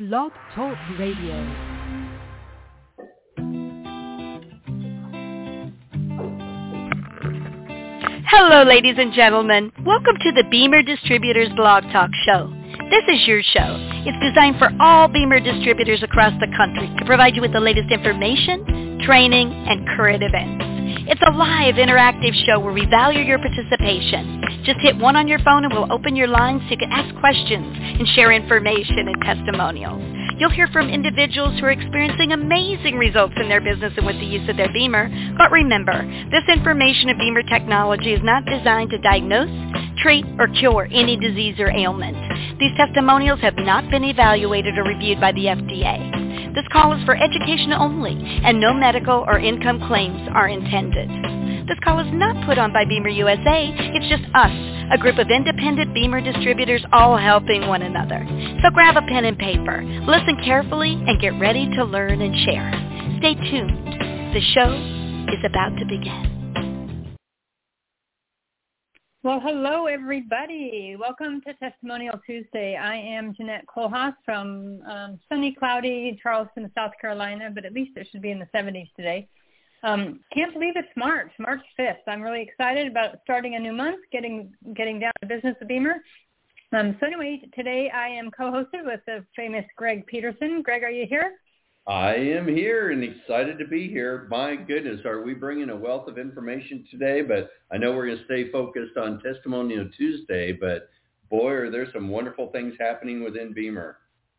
Blog Talk Radio. Hello, ladies and gentlemen. Welcome to the Beamer Distributors Blog Talk Show. This is your show. It's designed for all Beamer distributors across the country to provide you with the latest information, training, and current events. It's a live, interactive show where we value your participation. Just hit 1 on your phone and we'll open your lines so you can ask questions and share information and testimonials. You'll hear from individuals who are experiencing amazing results in their business and with the use of their Beamer. But remember, this information and Beamer technology is not designed to diagnose, treat, or cure any disease or ailment. These testimonials have not been evaluated or reviewed by the FDA. This call is for education only, and no medical or income claims are intended. This call is not put on by Beamer USA. It's just us, a group of independent Beamer distributors all helping one another. So grab a pen and paper, listen carefully, and get ready to learn and share. Stay tuned. The show is about to begin. Well, hello, everybody. Welcome to Testimonial Tuesday. I am Jeanette Kohlhaas from sunny, cloudy Charleston, South Carolina, but at least it should be in the 70s today. Can't believe it's March 5th. I'm really excited about starting a new month, getting down to business with Beamer. So anyway, today I am co-hosted with the famous Greg Peterson. Greg, are you here? I am here and excited to be here. My goodness, are we bringing a wealth of information today? But I know we're going to stay focused on Testimonial Tuesday, but boy, are there some wonderful things happening within Beamer.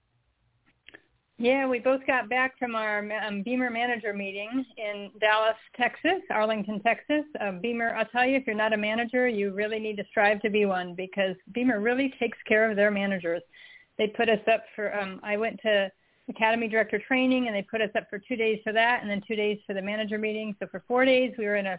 Yeah, we both got back from our Beamer manager meeting in Dallas, Texas, Arlington, Texas. Beamer, I'll tell you, if you're not a manager, you really need to strive to be one because Beamer really takes care of their managers. They put us up for, I went to Academy Director Training, and they put us up for 2 days for that and then 2 days for the manager meeting. So for 4 days, we were in a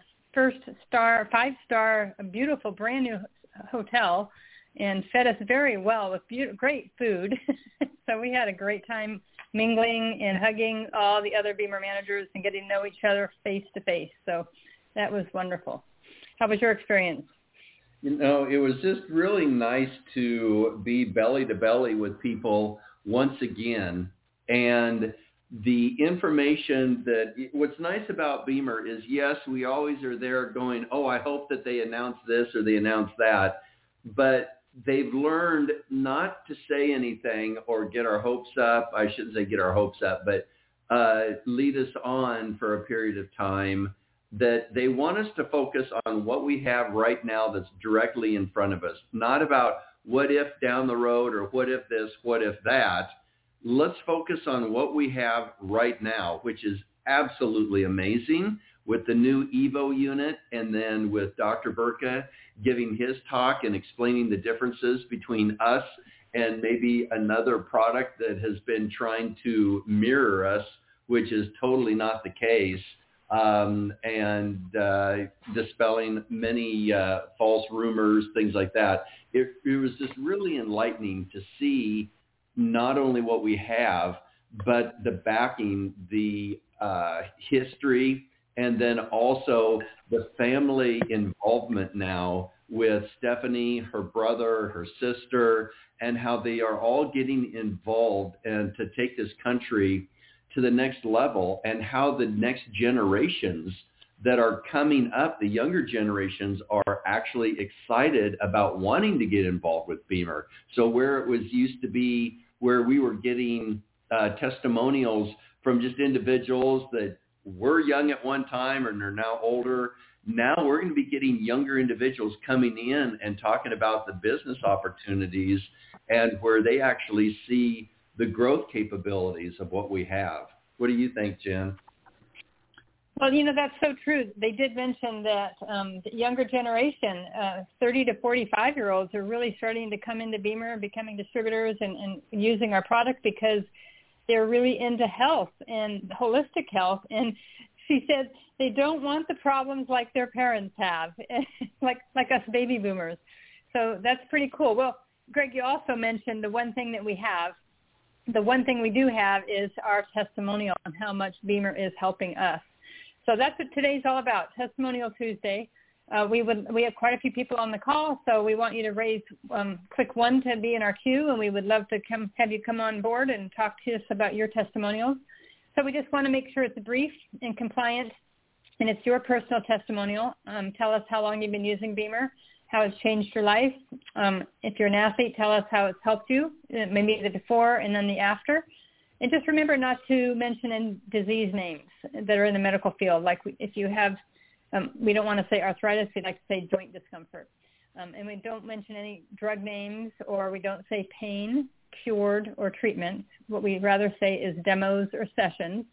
5-star, beautiful, brand new hotel and fed us very well with great food. So we had a great time mingling and hugging all the other Beamer managers and getting to know each other face to face. So that was wonderful. How was your experience? You know, it was just really nice to be belly to belly with people once again. And the information what's nice about Beamer is, yes, we always are there going, oh, I hope that they announce this or they announce that. But they've learned not to say anything or get our hopes up. I shouldn't say get our hopes up, but lead us on for a period of time, that they want us to focus on what we have right now that's directly in front of us, not about what if down the road or what if this, what if that. Let's focus on what we have right now, which is absolutely amazing with the new Evo unit, and then with Dr. Burka giving his talk and explaining the differences between us and maybe another product that has been trying to mirror us, which is totally not the case, and dispelling many false rumors, things like that. It was just really enlightening to see not only what we have, but the backing, the history, and then also the family involvement now with Stephanie, her brother, her sister, and how they are all getting involved and to take this country to the next level, and how the next generations that are coming up, the younger generations, are actually excited about wanting to get involved with Beamer. So where it was used to be where we were getting testimonials from just individuals that were young at one time and are now older, now we're going to be getting younger individuals coming in and talking about the business opportunities and where they actually see the growth capabilities of what we have. What do you think, Jen? Well, you know, that's so true. They did mention that the younger generation, 30 to 45-year-olds, are really starting to come into Beamer, becoming distributors and using our product because they're really into health and holistic health. And she said they don't want the problems like their parents have, like us baby boomers. So that's pretty cool. Well, Greg, you also mentioned the one thing that we have. The one thing we do have is our testimonial on how much Beamer is helping us. So that's what today's all about, Testimonial Tuesday. We have quite a few people on the call, so we want you to click 1 to be in our queue, and we would love to have you come on board and talk to us about your testimonials. So we just want to make sure it's brief and compliant, and it's your personal testimonial. Tell us how long you've been using Beamer, how it's changed your life. If you're an athlete, tell us how it's helped you, maybe the before and then the after. And just remember not to mention any disease names that are in the medical field. Like if you have, we don't want to say arthritis, we like to say joint discomfort. And we don't mention any drug names, or we don't say pain, cured, or treatment. What we'd rather say is demos or sessions.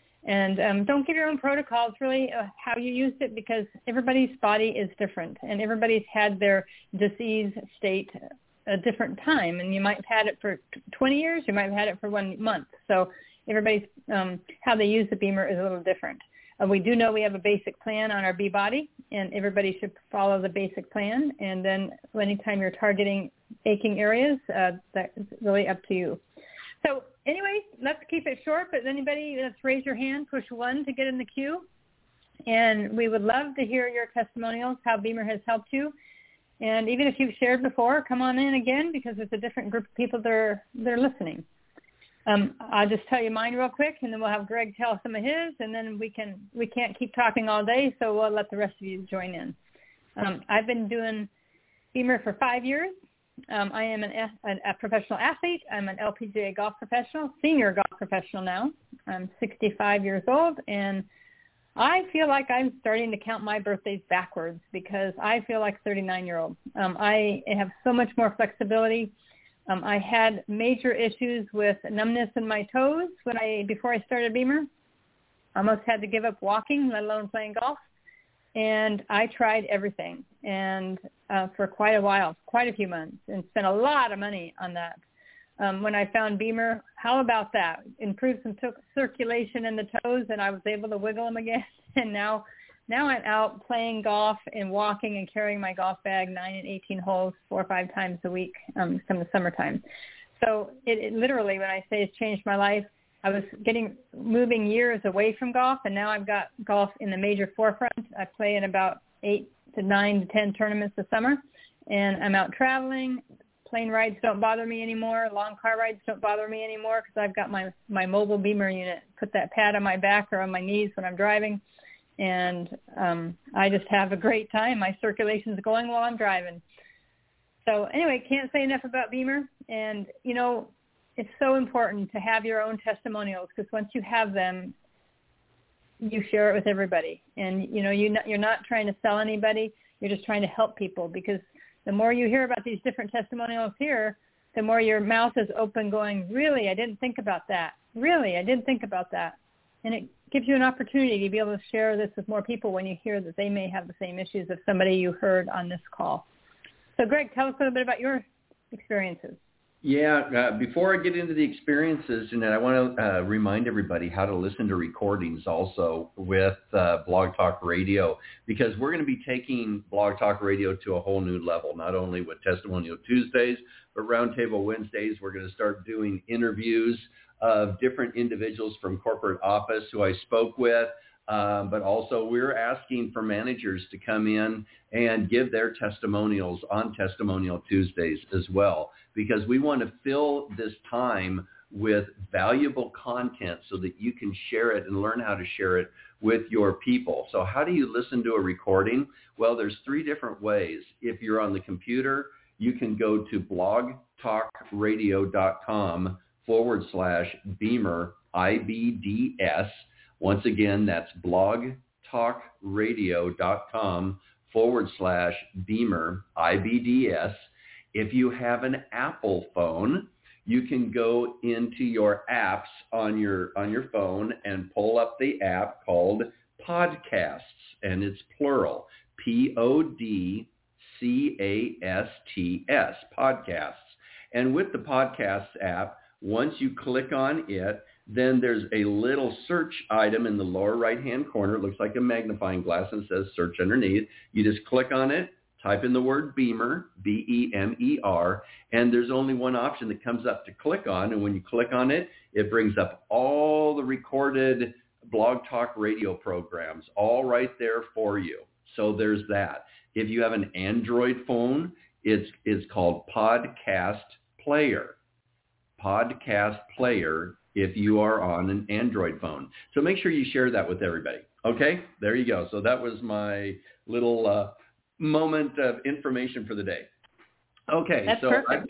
And don't give your own protocols, really, how you used it, because everybody's body is different, and everybody's had their disease state a different time. And you might have had it for 20 years, you might have had it for 1 month. So everybody's, how they use the Beamer is a little different. We do know we have a basic plan on our B-Body, and everybody should follow the basic plan. And then anytime you're targeting aching areas, that's really up to you. So anyway, let's keep it short, but anybody, let's raise your hand, push 1 to get in the queue. And we would love to hear your testimonials, how Beamer has helped you. And even if you've shared before, come on in again, because there's a different group of people that are listening. I'll just tell you mine real quick, and then we'll have Greg tell some of his, and then we can't keep talking all day, so we'll let the rest of you join in. I've been doing Beamer for 5 years. I am a professional athlete. I'm an LPGA golf professional, senior golf professional now. I'm 65 years old, and I feel like I'm starting to count my birthdays backwards, because I feel like a 39-year-old. I have so much more flexibility. I had major issues with numbness in my toes before I started Beamer. I almost had to give up walking, let alone playing golf. And I tried everything, and for quite a while, quite a few months, and spent a lot of money on that. When I found Beamer, how about that? Improved some circulation in the toes, and I was able to wiggle them again. And now I'm out playing golf and walking and carrying my golf bag 9 and 18 holes 4 or 5 times a week from the summertime. So it literally, when I say it's changed my life, I was moving years away from golf, and now I've got golf in the major forefront. I play in about 8 to 9 to 10 tournaments a summer, and I'm out traveling. Plane rides don't bother me anymore. Long car rides don't bother me anymore, because I've got my mobile Beamer unit. Put that pad on my back or on my knees when I'm driving, and I just have a great time. My circulation's going while I'm driving. So anyway, can't say enough about Beamer. And, it's so important to have your own testimonials, because once you have them, you share it with everybody. And, you're not trying to sell anybody. You're just trying to help people, because the more you hear about these different testimonials here, the more your mouth is open going, really, I didn't think about that. Really, I didn't think about that. And it gives you an opportunity to be able to share this with more people when you hear that they may have the same issues as somebody you heard on this call. So, Greg, tell us a little bit about your experiences. Yeah, before I get into the experiences, Jeanette, I want to remind everybody how to listen to recordings also with Blog Talk Radio, because we're going to be taking Blog Talk Radio to a whole new level, not only with Testimonial Tuesdays, but Roundtable Wednesdays. We're going to start doing interviews of different individuals from corporate office who I spoke with, but also we're asking for managers to come in and give their testimonials on Testimonial Tuesdays as well, because we want to fill this time with valuable content so that you can share it and learn how to share it with your people. So how do you listen to a recording? Well, there's 3 different ways. If you're on the computer, you can go to blogtalkradio.com/Beamer, IBDS. Once again, that's blogtalkradio.com/Beamer, IBDS. If you have an Apple phone, you can go into your apps on your phone and pull up the app called Podcasts, and it's plural, PODCASTS, Podcasts. And with the Podcasts app, once you click on it, then there's a little search item in the lower right-hand corner. It looks like a magnifying glass and says search underneath. You just click on it, type in the word Beamer, BEMER, and there's only one option that comes up to click on. And when you click on it, it brings up all the recorded Blog Talk Radio programs, all right there for you. So there's that. If you have an Android phone, it's called Podcast Player. Podcast Player if you are on an Android phone. So make sure you share that with everybody. Okay, there you go. So that was my little moment of information for the day. Okay, that's so perfect.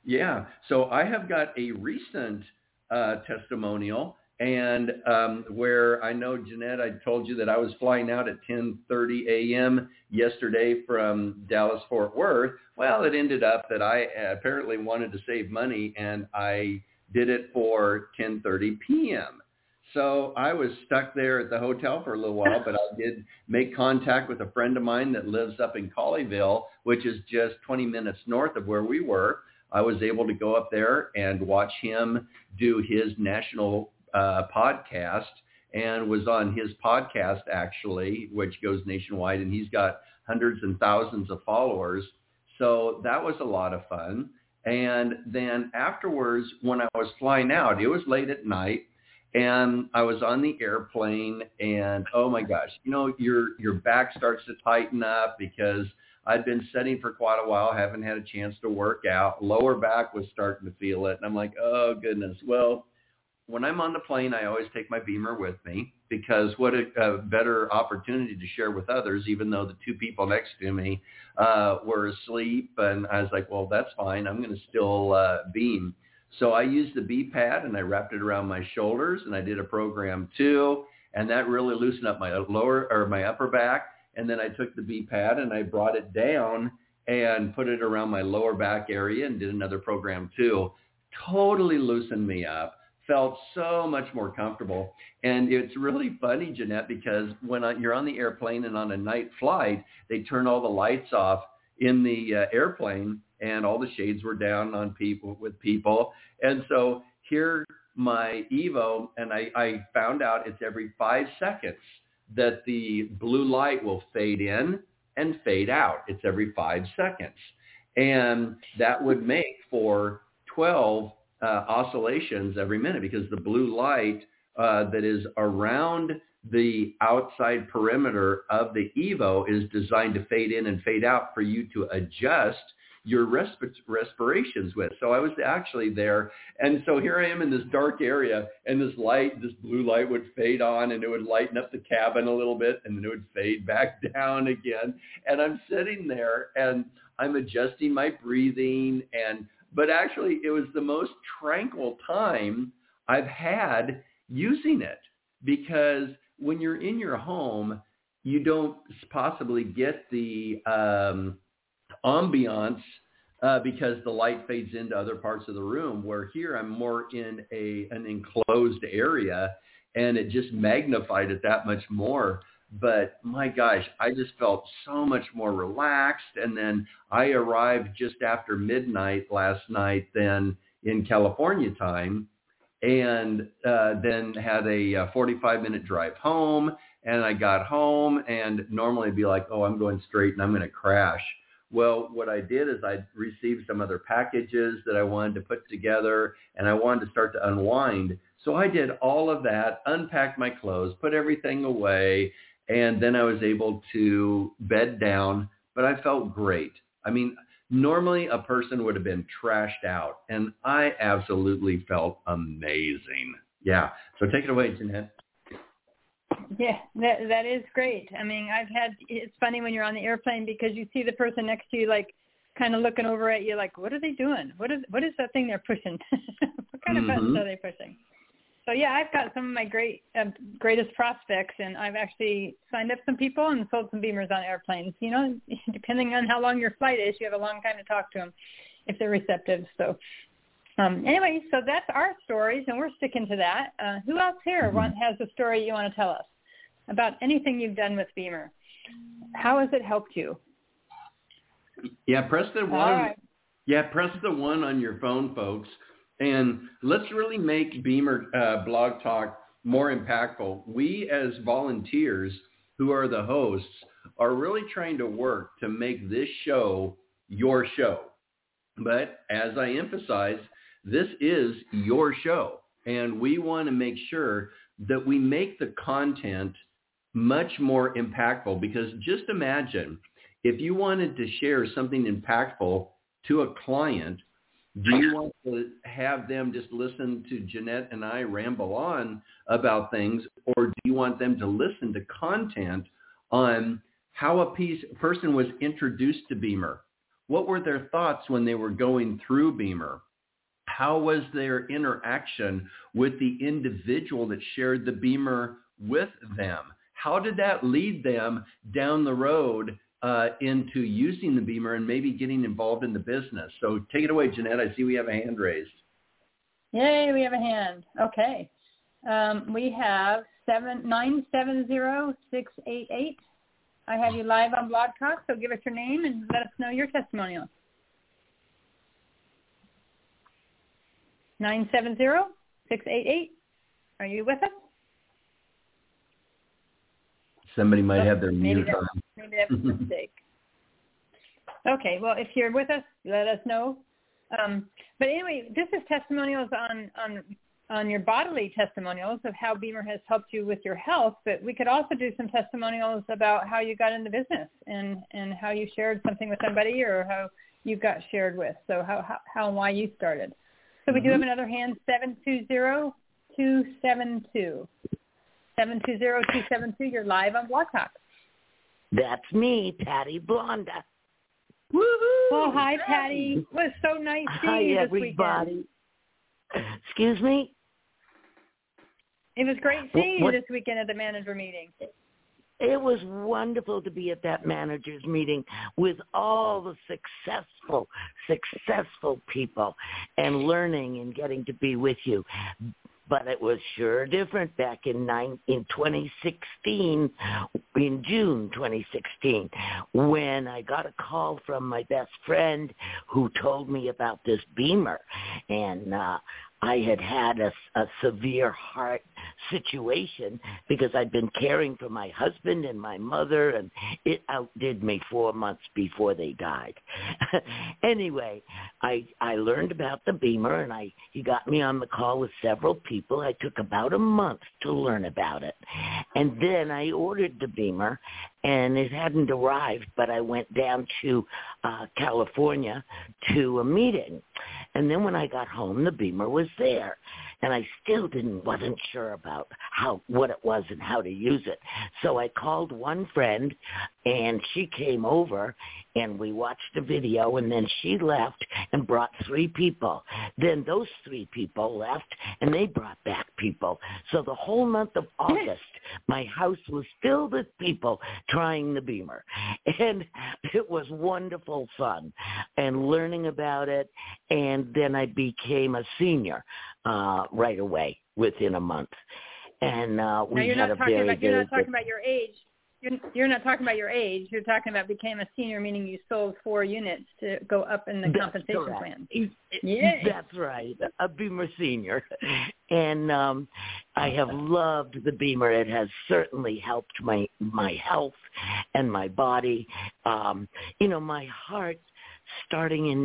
So I have got a recent testimonial, and where I know, Jeanette, I told you that I was flying out at 10:30 a.m. yesterday from Dallas-Fort Worth. Well, it ended up that I apparently wanted to save money, and I did it for 10:30 p.m. So I was stuck there at the hotel for a little while, but I did make contact with a friend of mine that lives up in Colleyville, which is just 20 minutes north of where we were. I was able to go up there and watch him do his national podcast, and was on his podcast, actually, which goes nationwide, and he's got hundreds and thousands of followers. So that was a lot of fun. And then afterwards, when I was flying out, it was late at night, and I was on the airplane, and oh my gosh, your back starts to tighten up because I'd been sitting for quite a while, haven't had a chance to work out. Lower back was starting to feel it, and I'm like, oh goodness. Well, when I'm on the plane, I always take my Beamer with me, because what a better opportunity to share with others, even though the two people next to me were asleep. And I was like, well, that's fine. I'm going to still beam. So I used the B-pad, and I wrapped it around my shoulders, and I did a program too, and that really loosened up my my upper back. And then I took the B-pad and I brought it down and put it around my lower back area and did another program too. Totally loosened me up. Felt so much more comfortable. And it's really funny, Jeanette, because when you're on the airplane and on a night flight, they turn all the lights off in the airplane, and all the shades were down on people. And so here my Evo, and I found out it's every 5 seconds that the blue light will fade in and fade out. It's every 5 seconds. And that would make for 12 oscillations every minute, because the blue light that is around the outside perimeter of the Evo is designed to fade in and fade out for you to adjust your respirations with. So I was actually there. And so here I am in this dark area, and this blue light would fade on, and it would lighten up the cabin a little bit, and then it would fade back down again. And I'm sitting there, and I'm adjusting my breathing, but actually it was the most tranquil time I've had using it, because when you're in your home, you don't possibly get the ambiance because the light fades into other parts of the room, where here I'm more in an enclosed area, and it just magnified it that much more. But my gosh, I just felt so much more relaxed. And then I arrived just after midnight last night then in California time, and then had a 45-minute drive home. And I got home, and normally I'd be like, oh, I'm going straight and I'm going to crash. Well, what I did is I received some other packages that I wanted to put together, and I wanted to start to unwind. So I did all of that, unpacked my clothes, put everything away, and then I was able to bed down, but I felt great. I mean, normally a person would have been trashed out, and I absolutely felt amazing. Yeah. So take it away, Jeanette. Yeah, that is great. I mean, it's funny when you're on the airplane, because you see the person next to you, like, kind of looking over at you like, what are they doing? What is that thing they're pushing? What kind of buttons are they pushing? So, yeah, I've got some of my greatest prospects, and I've actually signed up some people and sold some Beamers on airplanes. You know, depending on how long your flight is, you have a long time to talk to them if they're receptive. So anyway, so that's our stories, and we're sticking to that. Who else here has a story you want to tell us about anything you've done with Beamer? How has it helped you? Yeah, press the one. Right. Yeah, press the one on your phone, folks. And let's really make Beamer Blog Talk more impactful. We, as volunteers who are the hosts, are really trying to work to make this show your show. But as I emphasize, this is your show, and we want to make sure that we make the content much more impactful, because just imagine if you wanted to share something impactful to a client, do you want to have them just listen to Jeanette and I ramble on about things, or do you want them to listen to content on how a person was introduced to Beamer? What were their thoughts when they were going through Beamer? How was their interaction with the individual that shared the Beamer with them? How did that lead them down the road into using the Beamer and maybe getting involved in the business? So take it away, Jeanette. I see we have a hand raised. Yay, we have a hand. Okay. We have 970-688. I have you live on Blog Talk, so give us your name and let us know your testimonial. 970-688. Are you with us? Somebody might have their mute on. Maybe that's a mistake. Okay, well, if you're with us, let us know. But anyway, this is testimonials on your bodily testimonials of how Beamer has helped you with your health, but we could also do some testimonials about how you got into business and how you shared something with somebody or how you got shared with, so how and why you started. So we do have another hand, 720-272. 720-272, you're live on Blog Talk. That's me, Patty Blonda. Woohoo! Well, hi, Patty. It was so nice seeing you this everybody. weekend. Excuse me? It was great seeing you this weekend at the manager meeting. It was wonderful to be at that managers meeting with all the successful people and learning and getting to be with you. But it was sure different back in 2016, in June 2016, when I got a call from my best friend who told me about this Beamer. And I had a severe heart situation because I'd been caring for my husband and my mother, and it outdid me 4 months before they died. Anyway, I learned about the Beamer, and he got me on the call with several people. I took about a month to learn about it. And then I ordered the Beamer, and it hadn't arrived, but I went down to California to a meeting. And then when I got home, the Beamer was there. And I still wasn't sure about what it was and how to use it. So I called one friend, and she came over, and we watched a video, and then she left and brought 3 people. Then those 3 people left, and they brought back people. So the whole month of August, my house was filled with people trying the Beamer. And it was wonderful fun and learning about it. And then I became a senior right away within a month. And we had a very, very You're not talking about your age. You're not talking about your age. You're talking about became a senior, meaning you sold 4 units to go up in the compensation plan. Yeah, that's right, a Beamer senior. And I have loved the Beamer. It has certainly helped my health and my body. My heart, starting in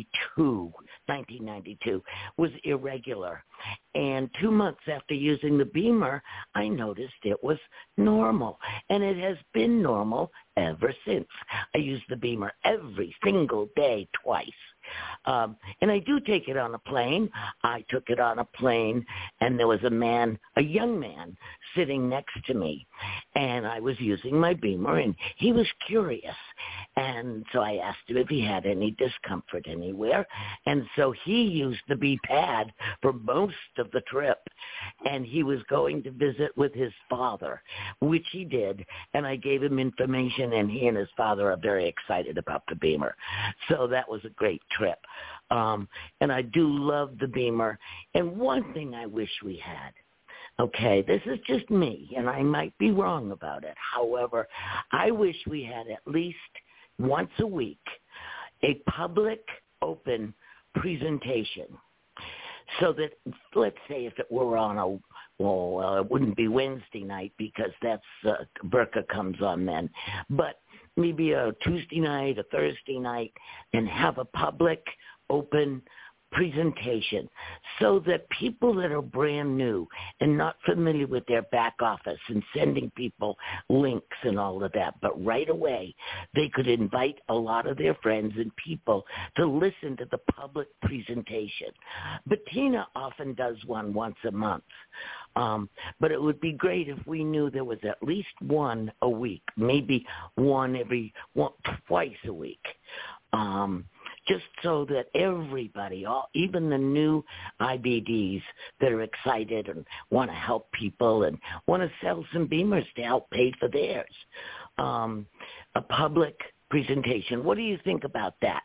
1992, was irregular. And 2 months after using the Beamer, I noticed it was normal. And it has been normal ever since. I use the Beamer every single day, twice. And I do take it on a plane. I took it on a plane, and there was a young man sitting next to me. And I was using my Beamer, and he was curious. And so I asked him if he had any discomfort anywhere. And so he used the B-pad for most of the trip. And he was going to visit with his father, which he did. And I gave him information, and he and his father are very excited about the Beamer. So that was a great trip. And I do love the Beamer. And one thing I wish we had, okay, this is just me, and I might be wrong about it. However, I wish we had at least once a week a public open presentation so that, let's say if it were on it wouldn't be Wednesday night because that's Burka comes on then, but maybe a Tuesday night, a Thursday night, and have a public open presentation so that people that are brand new and not familiar with their back office and sending people links and all of that. But right away, they could invite a lot of their friends and people to listen to the public presentation. Bettina often does one once a month. But it would be great if we knew there was at least one a week, maybe twice a week. Just so that everybody, even the new IBDs that are excited and want to help people and want to sell some Beamers to help pay for theirs. A public presentation. What do you think about that?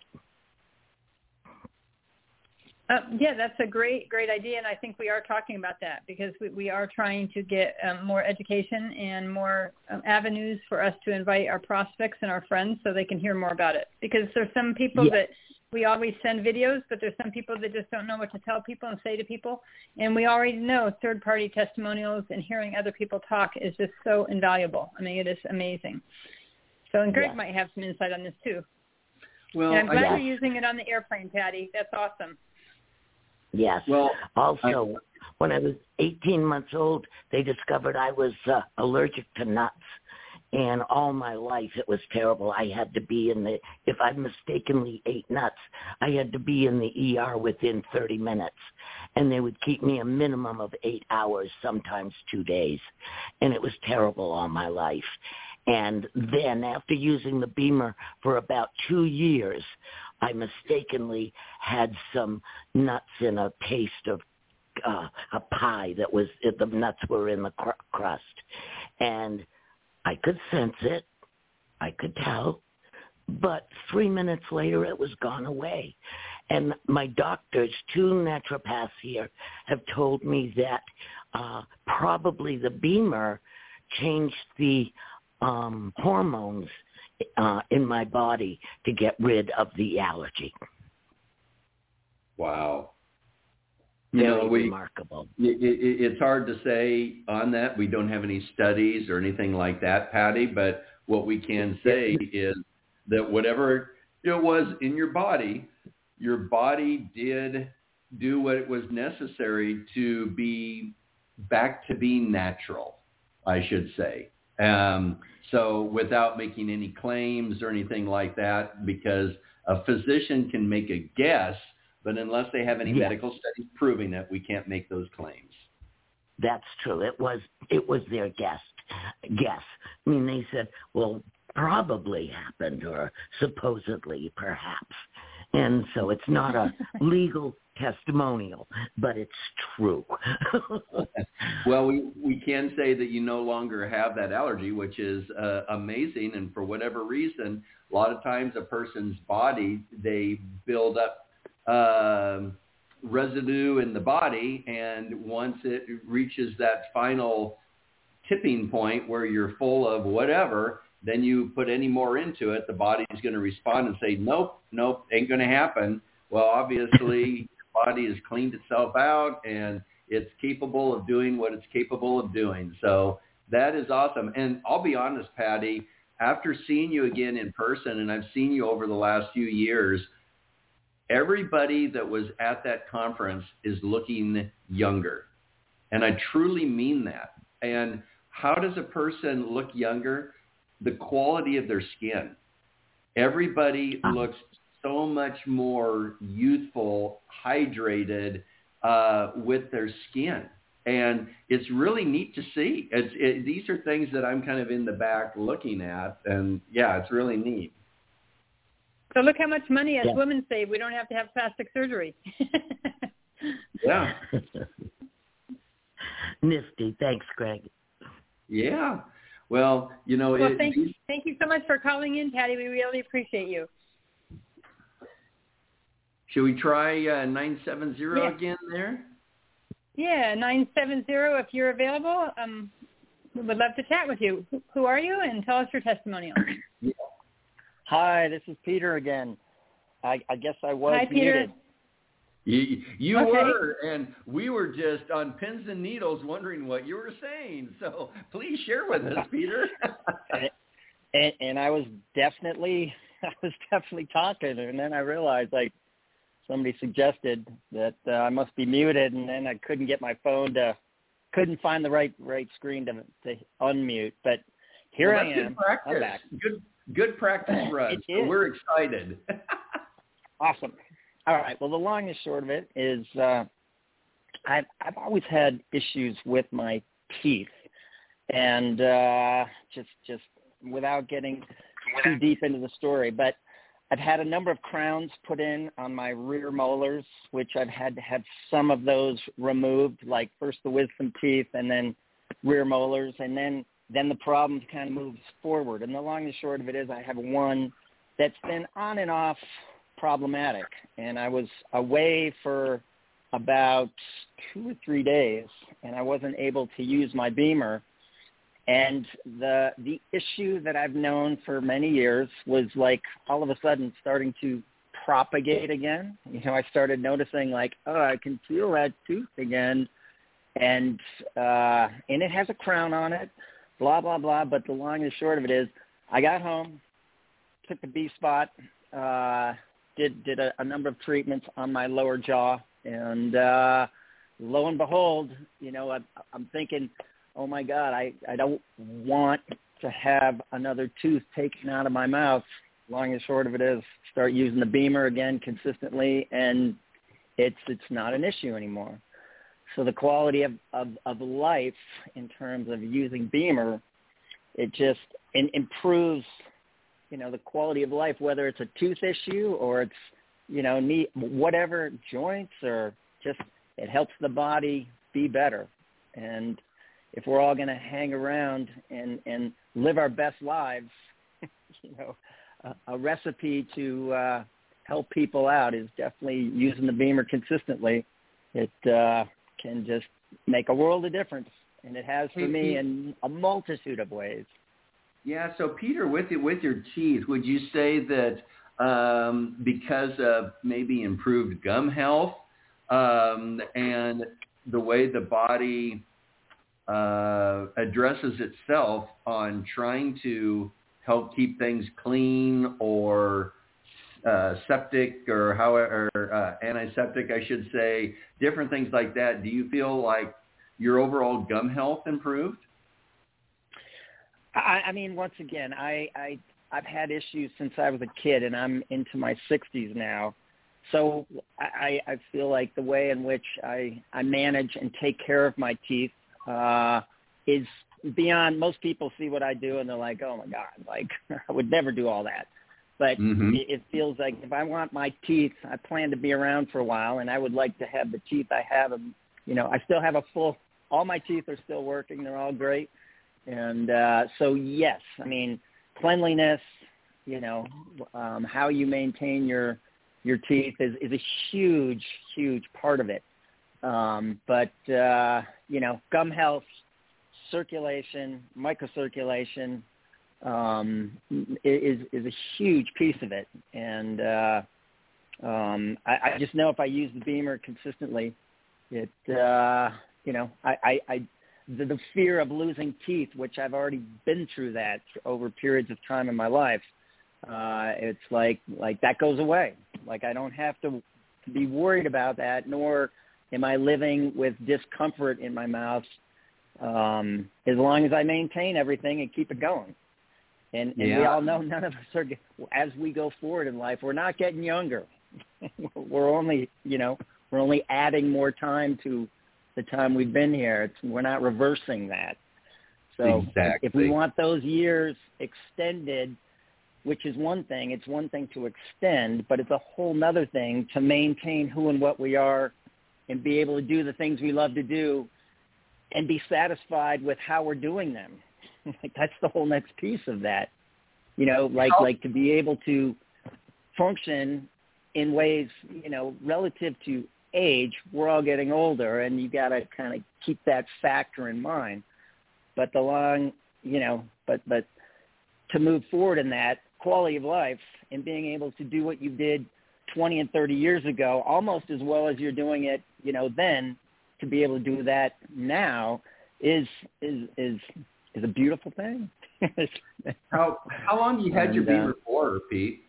Yeah, that's a great idea, and I think we are talking about that because we are trying to get more education and more avenues for us to invite our prospects and our friends so they can hear more about it. Because there's some people that we always send videos, but there's some people that just don't know what to tell people and say to people. And we already know third-party testimonials and hearing other people talk is just so invaluable. I mean, it is amazing. So, and Greg might have some insight on this too. Well, and I'm glad you're using it on the airplane, Patty. That's awesome. Yes. Well, also, when I was 18 months old, they discovered I was allergic to nuts. And all my life, it was terrible. I had to be if I mistakenly ate nuts, I had to be in the ER within 30 minutes. And they would keep me a minimum of 8 hours, sometimes 2 days. And it was terrible all my life. And then after using the Beamer for about 2 years, I mistakenly had some nuts in a taste of a pie that was, the nuts were in the crust. And I could sense it. I could tell. But 3 minutes later, it was gone away. And my doctors, 2 naturopaths here, have told me that probably the Beamer changed the hormones in my body to get rid of the allergy. Wow. Very remarkable. It's hard to say on that. We don't have any studies or anything like that, Patty, but what we can say is that whatever it was in your body did do what it was necessary to be back to being natural, I should say. So without making any claims or anything like that, because a physician can make a guess, but unless they have any medical studies proving it, we can't make those claims. That's true. It was their guess. I mean, they said, well, probably happened or supposedly perhaps. And so it's not a legal testimonial, but it's true. Well, we can say that you no longer have that allergy, which is amazing. And for whatever reason, a lot of times a person's body, they build up residue in the body. And once it reaches that final tipping point where you're full of whatever, then you put any more into it, the body's going to respond and say, nope, ain't going to happen. Well, obviously, the body has cleaned itself out, and it's capable of doing what it's capable of doing. So that is awesome. And I'll be honest, Patty, after seeing you again in person, and I've seen you over the last few years, everybody that was at that conference is looking younger. And I truly mean that. And how does a person look younger? The quality of their skin. Everybody looks so much more youthful, hydrated with their skin. And it's really neat to see. These are things that I'm kind of in the back looking at. And, yeah, it's really neat. So look how much money as women save. We don't have to have plastic surgery. Yeah. Nifty. Thanks, Greg. Yeah. Well, thank you so much for calling in, Patty. We really appreciate you. Should we try 970 again there? Yeah, 970 if you're available. We would love to chat with you. Who are you? And tell us your testimonial. Yeah. Hi, this is Peter again. I guess I was Hi, Peter. muted. You were, and we were just on pins and needles wondering what you were saying. So please share with us, Peter. and I was definitely talking, and then I realized somebody suggested that I must be muted, and then I couldn't get my phone to couldn't find the right screen to unmute, but here I am. I'm back. Good practice run. So we're excited. Awesome. All right. Well, the long and short of it is I've always had issues with my teeth, and just without getting too deep into the story, but I've had a number of crowns put in on my rear molars, which I've had to have some of those removed, like first the wisdom teeth and then rear molars, and then the problem kind of moves forward. And the long and short of it is I have one that's been on and off problematic, and I was away for about 2 or 3 days, and I wasn't able to use my BEMER. And the issue that I've known for many years was like all of a sudden starting to propagate again. You know, I started noticing like, oh, I can feel that tooth again, and it has a crown on it, blah, blah, blah. But the long and short of it is I got home, took the B-spot, did a number of treatments on my lower jaw, and lo and behold, you know, I'm thinking, oh my God, I don't want to have another tooth taken out of my mouth. Long and short of it is start using the BEMER again consistently, and it's not an issue anymore. So the quality of life in terms of using BEMER, it just improves, you know, the quality of life, whether it's a tooth issue or it's, you know, whatever, joints, or just it helps the body be better. And if we're all going to hang around and live our best lives, you know, a recipe to help people out is definitely using the BEMER consistently. It can just make a world of difference, and it has for me in a multitude of ways. Yeah. So, Peter, with your teeth, would you say that because of maybe improved gum health and the way the body addresses itself on trying to help keep things clean or septic or however antiseptic, I should say, different things like that, do you feel like your overall gum health improved? I mean, once again, I've had issues since I was a kid, and I'm into my 60s now. So I feel like the way in which I manage and take care of my teeth is beyond. Most people see what I do and they're like, oh my God, like I would never do all that. But it feels like if I want my teeth, I plan to be around for a while, and I would like to have the teeth I have. You know, I still have all my teeth are still working. They're all great. And so, yes, I mean, cleanliness, you know, how you maintain your teeth is a huge, huge part of it. But, you know, gum health, circulation, microcirculation is a huge piece of it. And I just know if I use the BEMER consistently, it, you know, the fear of losing teeth, which I've already been through that over periods of time in my life, it's like that goes away. Like I don't have to be worried about that, nor am I living with discomfort in my mouth, as long as I maintain everything and keep it going. And we all know none of us are, as we go forward in life, we're not getting younger. we're only adding more time to the time we've been here. We're not reversing that. So if we want those years extended, which is one thing, it's one thing to extend, but it's a whole nother thing to maintain who and what we are and be able to do the things we love to do and be satisfied with how we're doing them. Like that's the whole next piece of that. You know, like to be able to function in ways, you know, relative to age. We're all getting older, and you got to kind of keep that factor in mind. But but to move forward in that quality of life and being able to do what you did 20 and 30 years ago, almost as well as you're doing it, you know, then to be able to do that now is a beautiful thing. How long you had your BEMER for, Pete?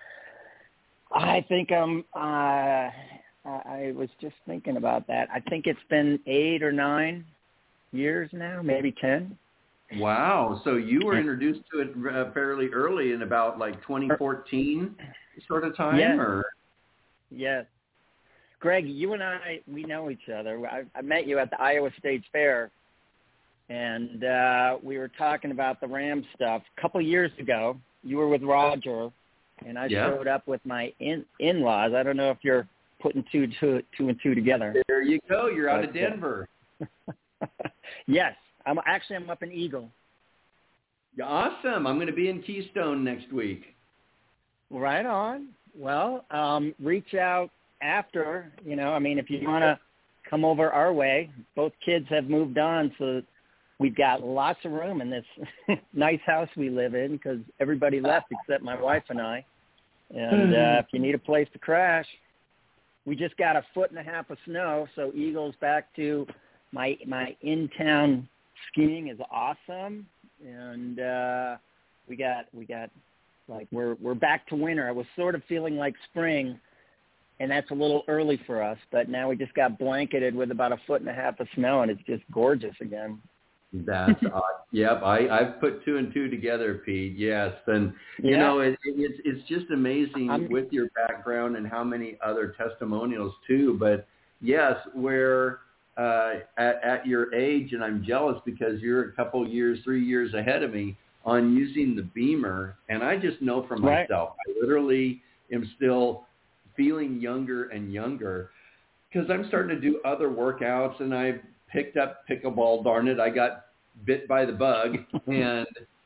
I think I was just thinking about that. I think it's been 8 or 9. years now, maybe 10. Wow. So you were introduced to it fairly early in about like 2014 sort of time? Yes. Or? Yes. Greg, you and I, we know each other. I met you at the Iowa State Fair, and we were talking about the Ram stuff. A couple years ago, you were with Roger, and I showed up with my in-laws. I don't know if you're putting two and two together. There you go. You're out of Denver. Yes. I'm up in Eagle. Awesome. I'm going to be in Keystone next week. Right on. Well, reach out after, if you want to come over our way. Both kids have moved on, so we've got lots of room in this nice house we live in because everybody left except my wife and I. And if you need a place to crash, we just got 1.5 foot of snow, so Eagle's back to my in-town skiing is awesome, and we got like we're back to winter. I was sort of feeling like spring, and that's a little early for us. But now we just got blanketed with about 1.5 foot of snow, and it's just gorgeous again. That's odd. Yep, I've put 2 and 2 together, Pete. Yes, and it's just amazing with your background and how many other testimonials too. But yes, where at your age, and I'm jealous because you're a couple years, 3 years ahead of me on using the Beamer, and I just know for myself, I literally am still feeling younger and younger because I'm starting to do other workouts, and I've picked up pickleball. Darn it, I got bit by the bug, and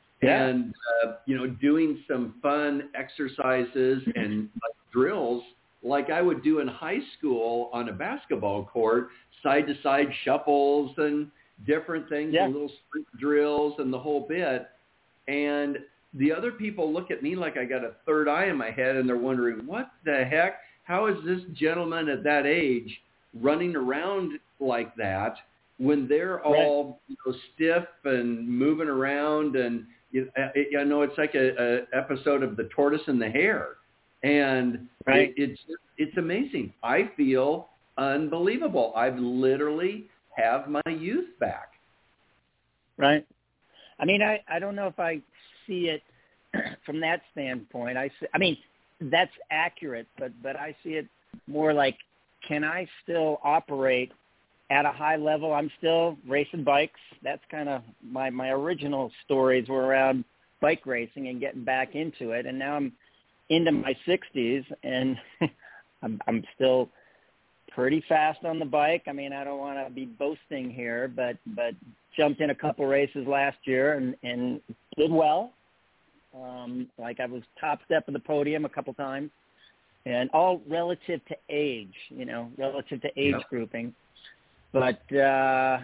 doing some fun exercises and like drills like I would do in high school on a basketball court, side-to-side shuffles and different things, and little sprint drills and the whole bit. And the other people look at me like I got a third eye in my head, and they're wondering, what the heck? How is this gentleman at that age running around like that when they're all stiff and moving around? And it's like a episode of The Tortoise and the Hare. And it's amazing. I feel unbelievable. I've literally have my youth back. Right. I mean, I don't know if I see it from that standpoint. I mean, that's accurate, but I see it more like, can I still operate at a high level? I'm still racing bikes. That's kind of my original stories were around bike racing and getting back into it. And now I'm into my 60s, and I'm still pretty fast on the bike. I mean, I don't want to be boasting here, but jumped in a couple races last year and did well. Like I was top step of the podium a couple times, and all relative to age, relative to age grouping. But, the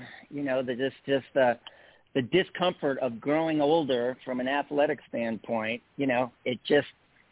discomfort of growing older from an athletic standpoint, it just,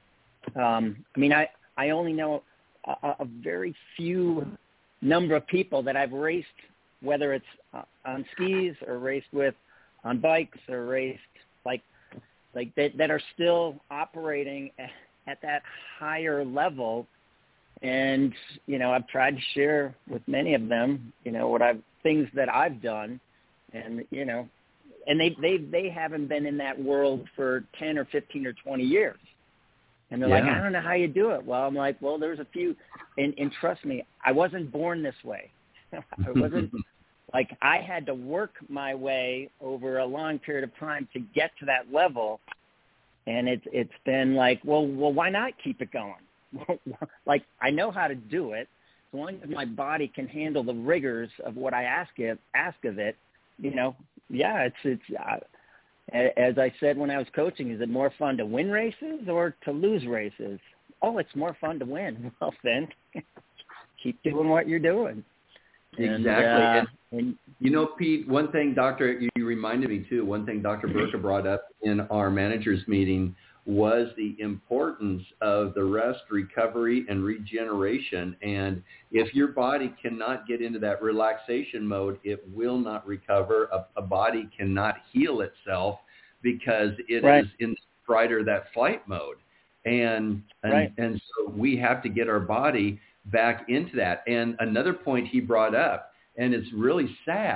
I only know a very few number of people that I've raced, whether it's on skis or raced with on bikes or raced like that are still operating at that higher level. And, I've tried to share with many of them, things that I've done, and, and they haven't been in that world for 10 or 15 or 20 years. And they're like, I don't know how you do it. Well, I'm like, well, there's a few, and trust me, I wasn't born this way. I wasn't like, I had to work my way over a long period of time to get to that level. And it's been like, well, why not keep it going? Like, I know how to do it. As long as my body can handle the rigors of what I ask of it, it's as I said when I was coaching, is it more fun to win races or to lose races? Oh, it's more fun to win. Well, then keep doing what you're doing. Exactly. And Pete, one thing, Doctor, you reminded me too, one thing Dr. Burka brought up in our managers meeting was the importance of the rest, recovery, and regeneration. And if your body cannot get into that relaxation mode, it will not recover. A body cannot heal itself because it is in that flight mode. And so we have to get our body back into that. And another point he brought up, and it's really sad,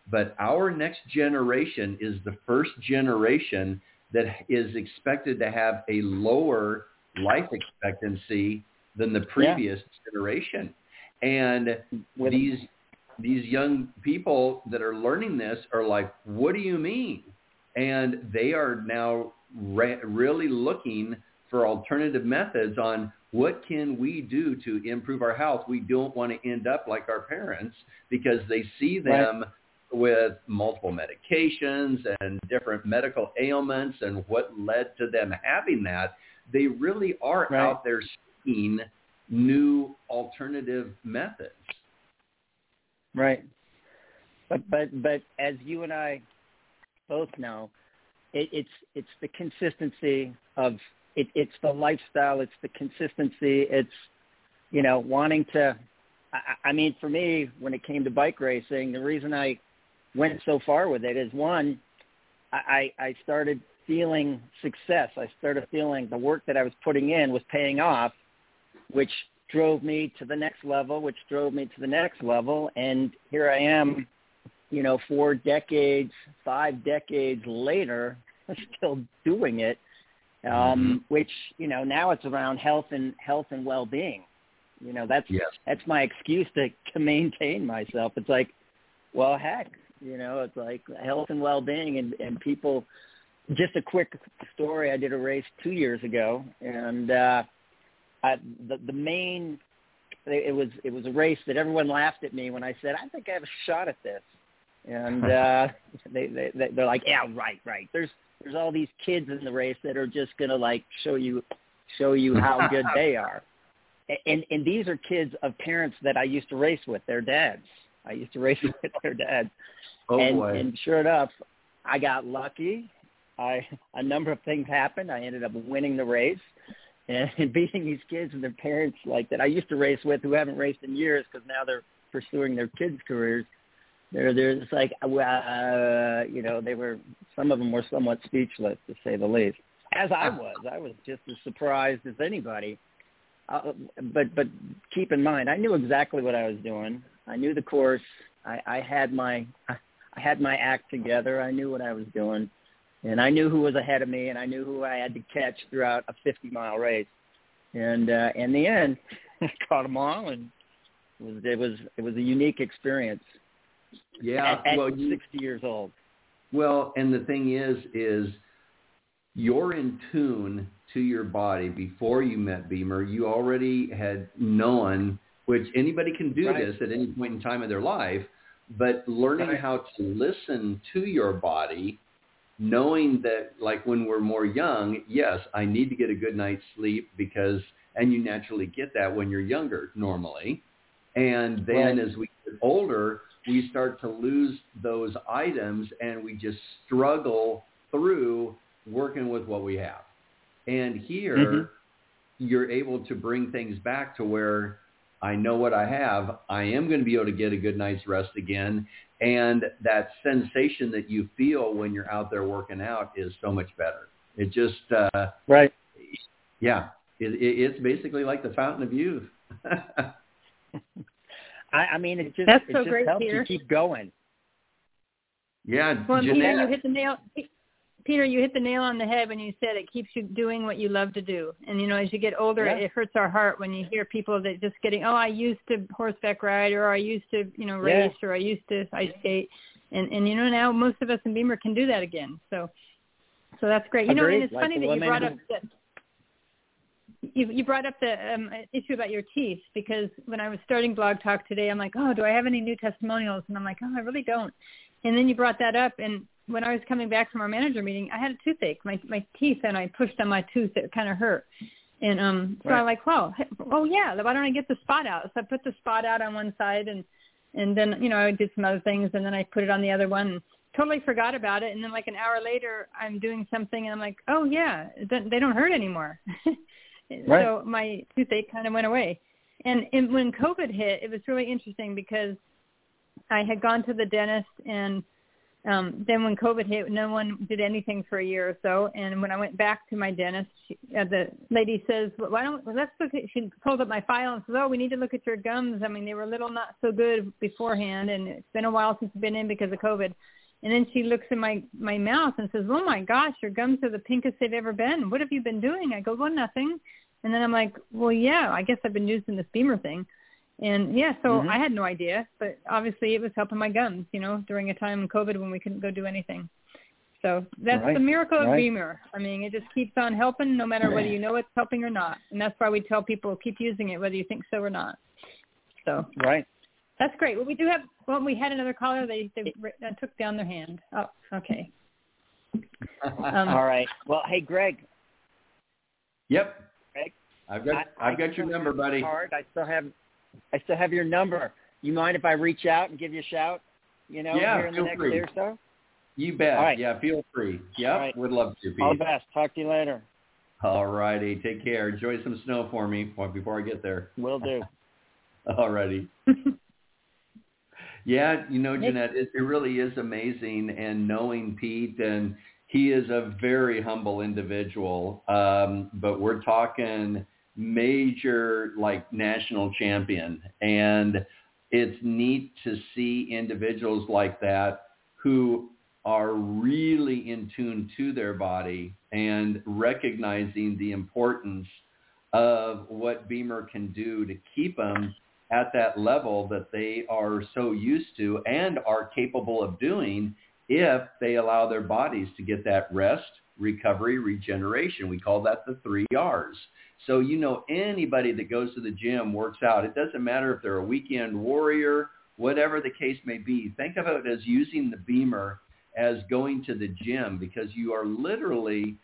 but our next generation is the first generation that is expected to have a lower life expectancy than the previous generation. And these young people that are learning this are like, what do you mean? And they are now really looking for alternative methods on what can we do to improve our health. We don't want to end up like our parents because they see them with multiple medications and different medical ailments and what led to them having that. They really are out there seeking new alternative methods. Right. But as you and I both know, it's the consistency of it. It's the lifestyle. It's the consistency. It's, wanting to. I mean, for me, when it came to bike racing, the reason I went so far with it is, one, I started feeling success. I started feeling the work that I was putting in was paying off, which drove me to the next level, which drove me to the next level. And here I am, 4 decades, 5 decades later, still doing it, which, now it's around health and well-being. That's my excuse to maintain myself. It's like, well, heck, it's like health and well-being and people. Just a quick story. I did a race 2 years ago, and the main, it was a race that everyone laughed at me when I said, I think I have a shot at this. And they're like, yeah, right. There's all these kids in the race that are just going to like show you how good they are. And these are kids of parents that I used to race with, their dads. I used to race with their dads. And sure enough, I got lucky. A number of things happened. I ended up winning the race and beating these kids and their parents like that I used to race with, who haven't raced in years because now they're pursuing their kids' careers. They're just like, they were, some of them were somewhat speechless, to say the least. As I was just as surprised as anybody. But keep in mind, I knew exactly what I was doing. I knew the course. I had my act together. I knew what I was doing. And I knew who was ahead of me, and I knew who I had to catch throughout a 50-mile race. And in the end, I caught them all, and it was a unique experience. Yeah, at 60 years old. Well, and the thing is you're in tune to your body. Before you met Beamer, you already had known, which anybody can do this at any point in time of their life, but learning how to listen to your body, knowing that, like when we're more young, yes, I need to get a good night's sleep and you naturally get that when you're younger normally. And then as we get older, we start to lose those items and we just struggle through working with what we have. And here you're able to bring things back to where I know what I have. I am going to be able to get a good night's rest again. And that sensation that you feel when you're out there working out is so much better. It just, it's basically like the fountain of youth. I mean, it just great, helps Peter. you keep going. Yeah. Well, Peter, you hit the nail. Peter, you hit the nail on the head when you said it keeps you doing what you love to do. And, as you get older, it hurts our heart when you hear people that just getting, I used to horseback ride, or I used to, race, or I used to ice skate. And now most of us in Beamer can do that again. So that's great. And it's funny that you brought up you brought up the issue about your teeth, because when I was starting Blog Talk today, I'm like, do I have any new testimonials? And I'm like, I really don't. And then you brought that up, and when I was coming back from our manager meeting, I had a toothache, my teeth, and I pushed on my tooth. It kind of hurt. And so I'm like, why don't I get the spot out? So I put the spot out on one side, and then, I did some other things, and then I put it on the other one and totally forgot about it. And then like an hour later, I'm doing something, and I'm like, they don't hurt anymore. So my toothache kind of went away. And when COVID hit, it was really interesting because I had gone to the dentist, and Then when COVID hit, no one did anything for a year or so. And when I went back to my dentist, the lady says, well, let's look at, she pulled up my file and says, oh, we need to look at your gums. I mean, they were a little not so good beforehand, and it's been a while since I've been in because of COVID. And then she looks in my mouth and says, oh, my gosh, your gums are the pinkest they've ever been. What have you been doing? I go, well, nothing. And then I'm like, well, yeah, I guess I've been using this Beamer thing. And, yeah, so I had no idea, but obviously it was helping my gums, during a time in COVID when we couldn't go do anything. So that's the miracle of Beamer. I mean, it just keeps on helping no matter whether you know it's helping or not. And that's why we tell people keep using it whether you think so or not. So that's great. Well, we had another caller. They took down their hand. Oh, okay. All right. Well, hey, Greg. Yep. Greg, I've got your number, buddy. I still have your number. You mind if I reach out and give you a shout, here in the next day or so? You bet. All right. Yeah, feel free. Yep, right. Would love to, Pete. All the best. Talk to you later. All righty. Take care. Enjoy some snow for me before I get there. Will do. All righty. Yeah, Jeanette, it really is amazing, and knowing Pete, and he is a very humble individual, but we're talking major, like, national champion, and it's neat to see individuals like that who are really in tune to their body and recognizing the importance of what Beamer can do to keep them at that level that they are so used to and are capable of doing if they allow their bodies to get that rest, recovery, regeneration. We call that the 3 R's. So, anybody that goes to the gym, works out, it doesn't matter if they're a weekend warrior, whatever the case may be. Think of it as using the Beamer as going to the gym, because you are literally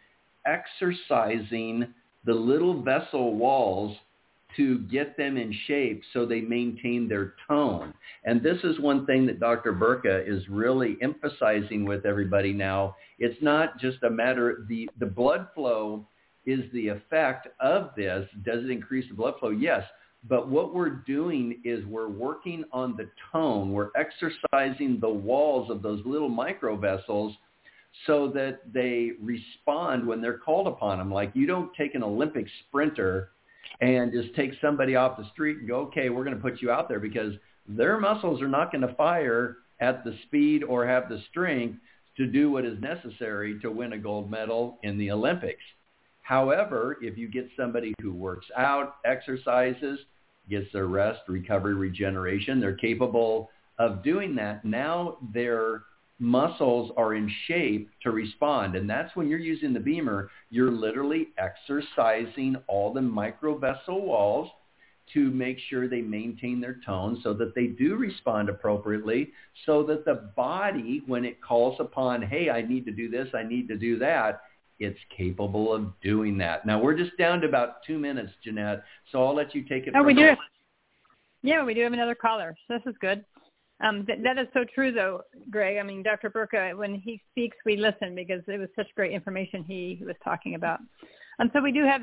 exercising the little vessel walls to get them in shape so they maintain their tone. And this is one thing that Dr. Burka is really emphasizing with everybody now. It's not just a matter, the blood flow is the effect of this. Does it increase the blood flow? Yes. But what we're doing is we're working on the tone. We're exercising the walls of those little microvessels so that they respond when they're called upon them. Like, you don't take an Olympic sprinter and just take somebody off the street and go, okay, we're going to put you out there, because their muscles are not going to fire at the speed or have the strength to do what is necessary to win a gold medal in the Olympics. However, if you get somebody who works out, exercises, gets their rest, recovery, regeneration, they're capable of doing that. Now their muscles are in shape to respond. And that's when you're using the Beamer, you're literally exercising all the microvessel walls to make sure they maintain their tone so that they do respond appropriately, so that the body, when it calls upon, hey, I need to do this, I need to do that, it's capable of doing that. Now, we're just down to about 2 minutes, Jeanette, so I'll let you take it from we do. there. Yeah, we do have another caller, so this is good. That is so true, though, Greg. I mean, Dr. Burka, when he speaks, we listen, because it was such great information he was talking about. So we do have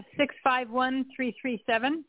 651-337.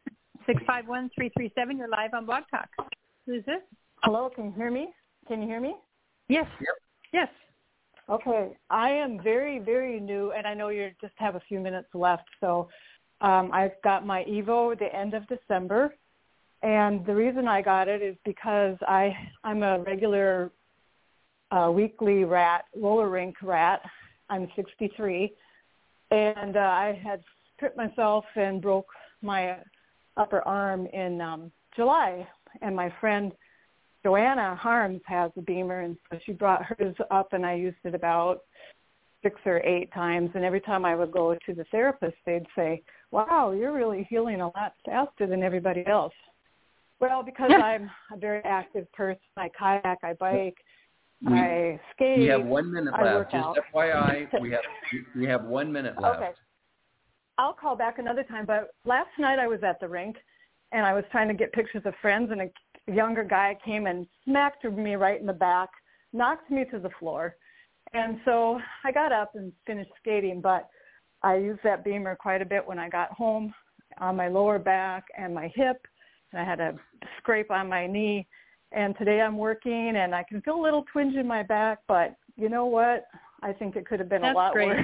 651-337. You're live on Blog Talk. Who's this? Hello, can you hear me? Yes. Yep. Yes. Okay, I am very, very new, and I know you just have a few minutes left. So I've got my Evo the end of December, and the reason I got it is because I'm a regular weekly roller rink rat. I'm 63, and I had tripped myself and broke my upper arm in July, and my friend Joanna Harms has a Beamer, and so she brought hers up, and I used it about 6 or 8 times. And every time I would go to the therapist, they'd say, wow, you're really healing a lot faster than everybody else. Well, because I'm a very active person. I kayak, I bike, I skate. We have 1 minute left. Just out. FYI, we have 1 minute left. Okay. I'll call back another time. But last night I was at the rink, and I was trying to get pictures of friends, and a younger guy came and smacked me right in the back, knocked me to the floor. And so I got up and finished skating, but I used that Beamer quite a bit when I got home on my lower back and my hip, and I had a scrape on my knee. And today I'm working, and I can feel a little twinge in my back, but you know what? I think it could have been a lot worse.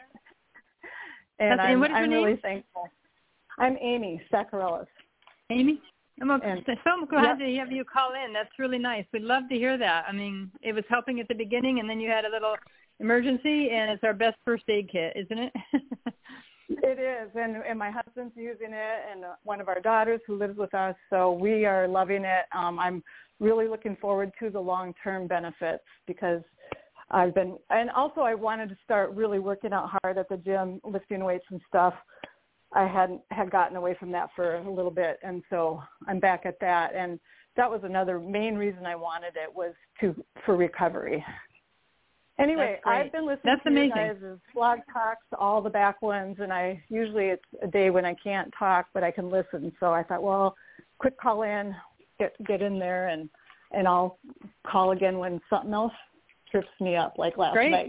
And I'm really thankful. I'm Amy Sakarellis. Amy? I'm so glad to have you call in. That's really nice. We'd love to hear that. I mean, it was helping at the beginning, and then you had a little emergency, and it's our best first aid kit, isn't it? It is, and my husband's using it, and one of our daughters who lives with us, so we are loving it. I'm really looking forward to the long-term benefits because and also I wanted to start really working out hard at the gym, lifting weights and stuff. I had gotten away from that for a little bit, and so I'm back at that, and that was another main reason I wanted it was for recovery. Anyway, I've been listening to you guys' blog talks, all the back ones, and usually it's a day when I can't talk, but I can listen. So I thought, well, quick call in, get in there, and I'll call again when something else trips me up like last night.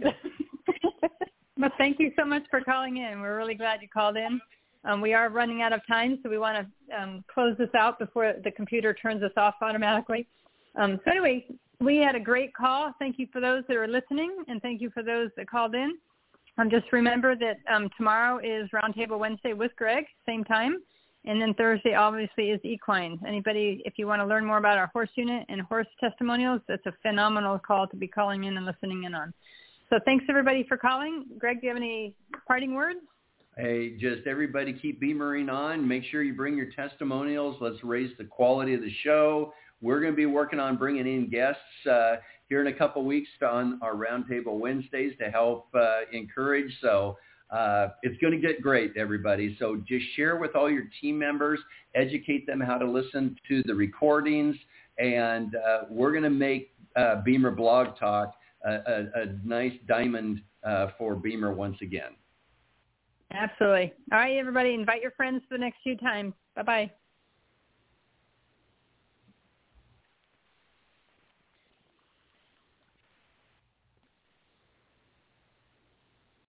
Well, thank you so much for calling in. We're really glad you called in. We are running out of time, so we want to close this out before the computer turns us off automatically. So anyway, we had a great call. Thank you for those that are listening, and thank you for those that called in. Just remember that tomorrow is Roundtable Wednesday with Greg, same time, and then Thursday obviously is equine. Anybody, if you want to learn more about our horse unit and horse testimonials, that's a phenomenal call to be calling in and listening in on. So thanks everybody for calling. Greg, do you have any parting words? Hey, just everybody keep beamering on. Make sure you bring your testimonials. Let's raise the quality of the show. We're going to be working on bringing in guests here in a couple of weeks on our Roundtable Wednesdays to help encourage. So it's going to get great, everybody. So just share with all your team members, educate them how to listen to the recordings, and we're going to make Beamer Blog Talk a nice diamond for Beamer once again. Absolutely. All right, everybody, invite your friends for the next few times. Bye-bye.